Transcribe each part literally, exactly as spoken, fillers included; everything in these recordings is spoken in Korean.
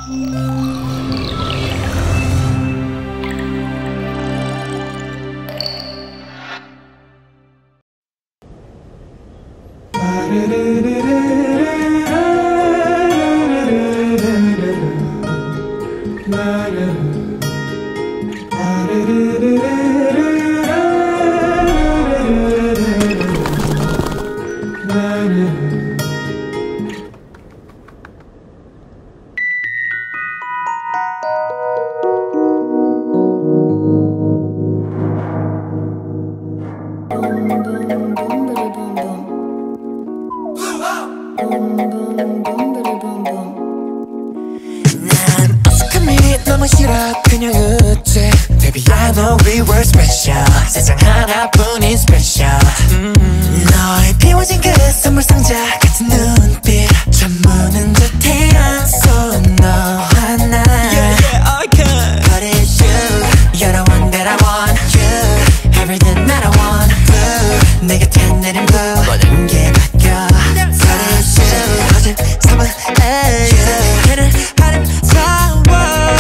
난 어색함이 너무 싫어 그냥 웃지 Baby I know we were special 세상 하나뿐인 special 음. 너의 비워진 그 선물 상자 같은 눈빛 잠무는 듯해 손 너 하나 Yeah yeah I can But it's you You're the one that I want You Everything that I want Blue 내 곁에 내린 blue 모든 게 바뀌어 But it's you 거짓 삼은 you 걔는 아름다워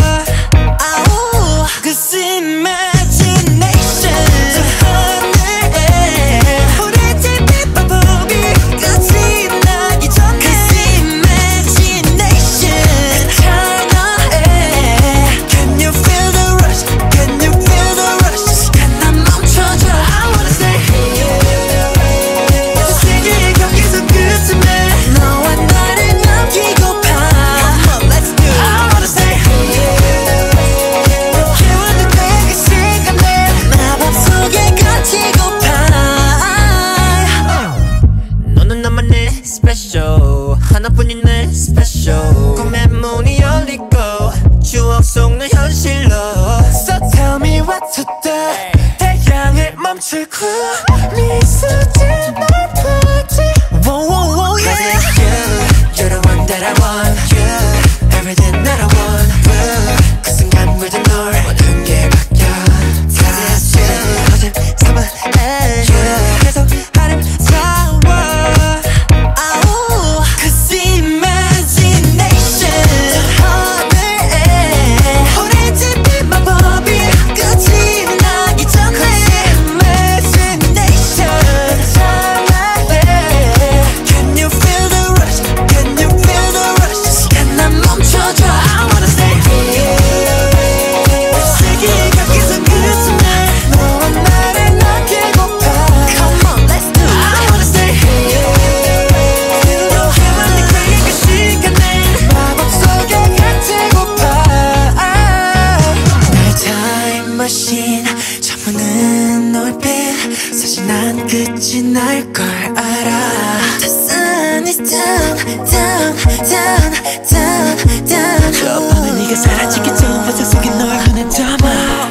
아우 Cause imagination 저 하늘에 우리 집 빗바보기 끝이 나기 전에 Cause imagination eternal Can you feel the rush? Can you feel the rush? 시간 난 멈춰줘 I wanna stay here 세계의 경계선 끝쯤에 너와 나를 남기고파 Come on let's do it I wanna stay here 기운을 내게 시간에 마법 속에 갇히고파 너는 나만의 special 하나뿐인 내 special 꿈의 문이 열리고 추억 속 내 현실로 So tell me what to do 태양을 멈추고 미소짓 날 보지 Whoa whoa whoa yeah Cause it's you You're the one that I want You Everything that I want Blue 그 순간 물든 널 모든 게 바뀌어 Cause it's you 거짓 삼은 you 계속 아름다워 아우 Cause imagination 저 하늘에 우리 집 빗마법이 끝이 나기 전에 Cause imagination eternal Can you feel the rush? Can you feel the rush? 시간 난 멈춰줘 I wanna stay here 세계의 경계선 끝쯤에 너와 나를 남기고파 Come on let's do it I wanna stay here 기운을 내게 그 시간에 마법 속에 갇히고파 내 타임머신 저무는 놀빛 사실 난 끝이 날 걸 알아 The sun is down down down down down 저 밤에 네가 사라지기 전 화상 속에 널 눈에 담아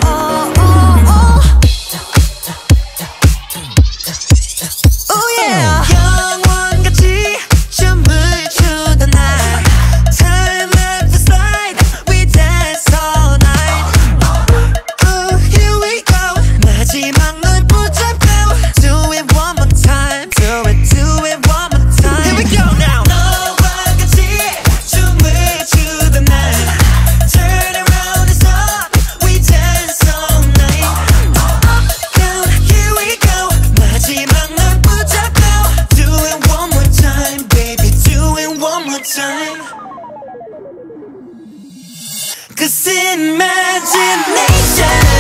Oh yeah 영원같이 춤을 추던 날 Time at the slide We dance all night Oh here we go 마지막 널 붙잡고 Do it one more time Do it do it one more time Here we go now 너와 같이 춤을 추던 날 Turn around and stop We dance all night Up down here we go 마지막 널 붙잡고 Do it one more time baby Do it one more time Cause imagination